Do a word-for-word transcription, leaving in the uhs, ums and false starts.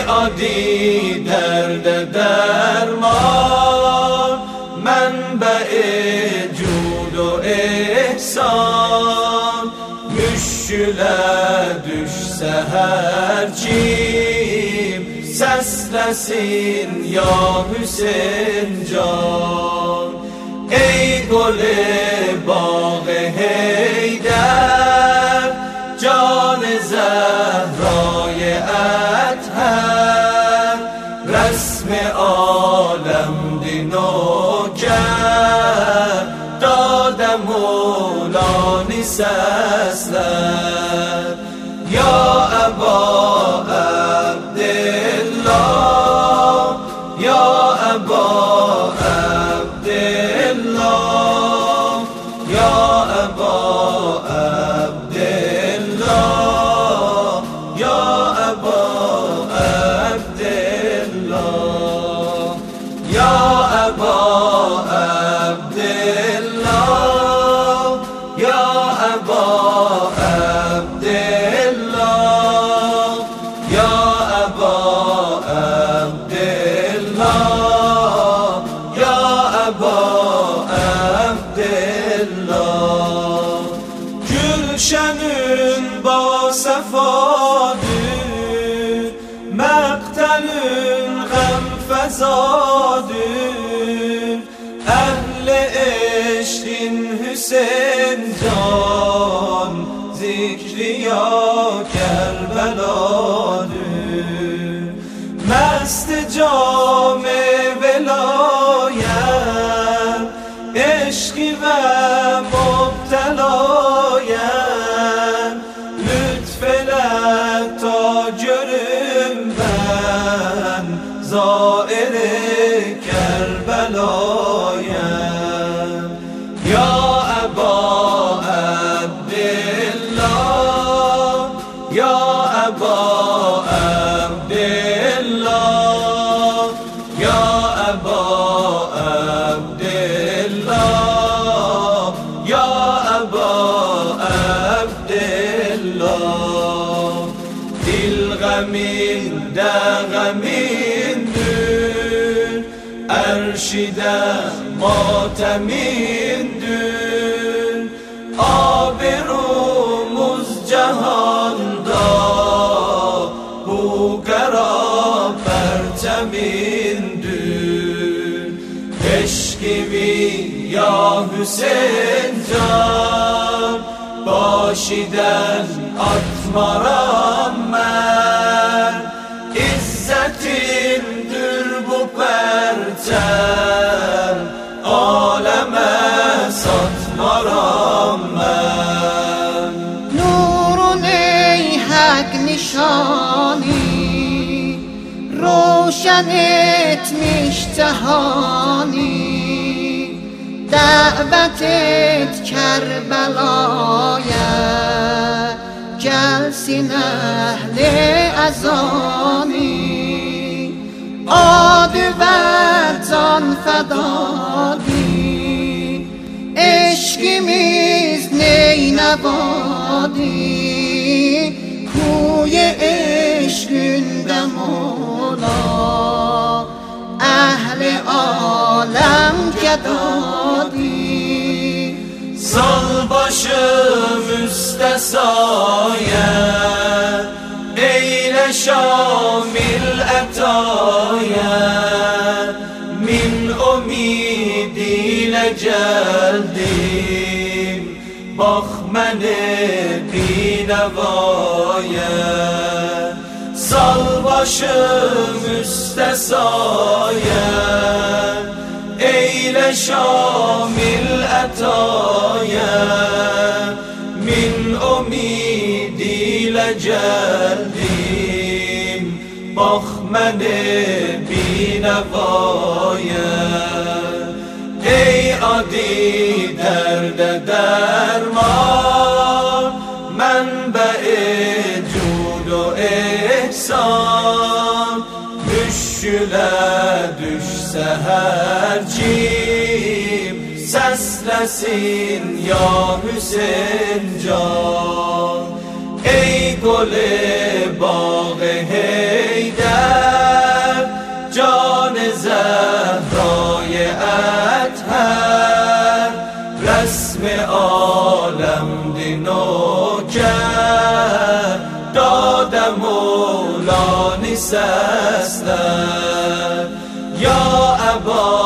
عادی درد درمان، منبع جود و احسان. Müşkülə düş səhərcim, səsləsin ya Hüseyn can. Ey qol-i bağı Heydər, can-ı Zəhra-i əthər, rəsm-i aləmdi nökər، دادم مولانی سسلر. یا ابا عبدالله، یا ابا عبدالله، یا ابا عبدالله، یا ابا عبدالله، یا ابا Gülşenün basefadır, maqtelün gam fezadır. Ehl-i eşkin Hüseyin can, zikri ya Kerbeladır. Mest cam-ı velayet, eşki ve mubtelayet. Lütfeyle ta görüm ben zair-i Kerbelayet. Ya Eba Abdillah, ya Eba Abdillah, ya Eba Abdillah, ya Eba Abdillah. Dil gaminde gamindir, erşide matemindir. Abirumuz cehanda, bu kara perçemindir. Eşkivi ya Hüseyin can, başiden atmaram ben. İzzetindir bu perçem, aleme satmaram ben. Nurun ey hak nişani, روشن etmiş cehani. Davet et Kerbela'ya, gelsin ehli azani. Adı ve can fedadi, eşkimiz neynebadi. Kuye eşkünde mola, ehli alem gedadi. Sal başım üste saye, eyle şamil etaye. Min umidiyle geldim, bak mene binevaya. Sal başım üste saye, eyle şamil etaye. Min umidiyle geldim, bak mene binevaya. Ey adi derde derman, menbe-i cud و ihsan. Müşkülə düş səhərcim, səsləsin ya Hüseyn can. Ey گل باغ حیدر جان زهرای اطهر رسم عالم دینو کرد دادم مولا نیست اصلا یا ابا